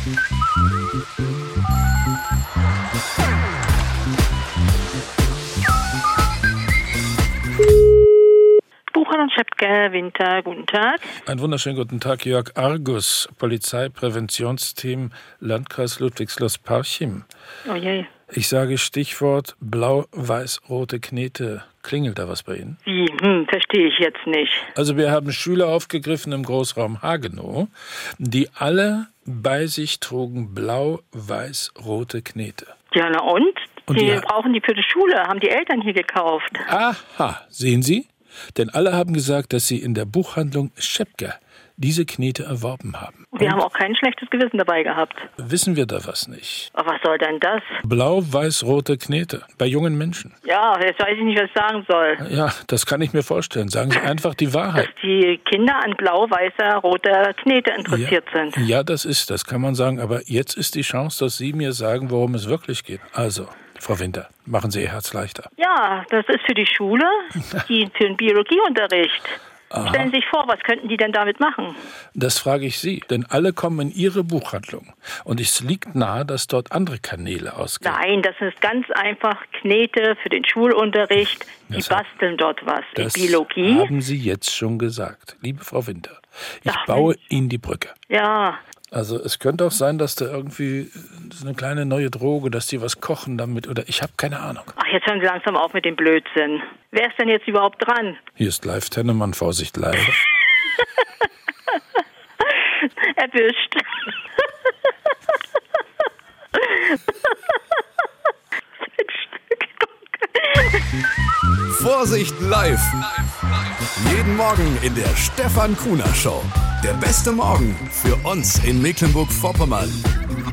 Buchholz und Schepke, Winter, guten Tag. Einen wunderschönen guten Tag, Jörg Argus, Polizeipräventionsteam, Landkreis Ludwigslust-Parchim. Oh je. Ich sage Stichwort blau-weiß-rote Knete. Klingelt da was bei Ihnen? Wie? Verstehe ich jetzt nicht. Also wir haben Schüler aufgegriffen im Großraum Hagenow, die alle bei sich trugen blau-weiß-rote Knete. Ja, na und? Und die brauchen die für die Schule, haben die Eltern hier gekauft. Aha, sehen Sie? Denn alle haben gesagt, dass sie in der Buchhandlung Schepke diese Knete erworben haben. Wir haben auch kein schlechtes Gewissen dabei gehabt. Wissen wir da was nicht? Aber was soll denn das? Blau-weiß-rote Knete bei jungen Menschen. Ja, jetzt weiß ich nicht, was ich sagen soll. Ja, das kann ich mir vorstellen. Sagen Sie einfach die Wahrheit. Dass die Kinder an blau-weißer, roter Knete interessiert sind. Ja, das kann man sagen. Aber jetzt ist die Chance, dass Sie mir sagen, worum es wirklich geht. Also, Frau Winter, machen Sie Ihr Herz leichter. Ja, das ist für die Schule, für den Biologieunterricht. Aha. Stellen Sie sich vor, was könnten die denn damit machen? Das frage ich Sie, denn alle kommen in Ihre Buchhandlung. Und es liegt nahe, dass dort andere Kanäle ausgehen. Nein, das ist ganz einfach Knete für den Schulunterricht. Die basteln dort was. Das Biologie. Haben Sie jetzt schon gesagt, liebe Frau Winter. Ich baue Ihnen die Brücke. Ja. Also es könnte auch sein, dass da irgendwie so eine kleine neue Droge, dass die was kochen damit oder ich habe keine Ahnung. Ach, jetzt hören Sie langsam auf mit dem Blödsinn. Wer ist denn jetzt überhaupt dran? Hier ist live Tennemann, Vorsicht live. Erwischt. Vorsicht live. Jeden Morgen in der Stefan Kuhner Show. Der beste Morgen für uns in Mecklenburg-Vorpommern.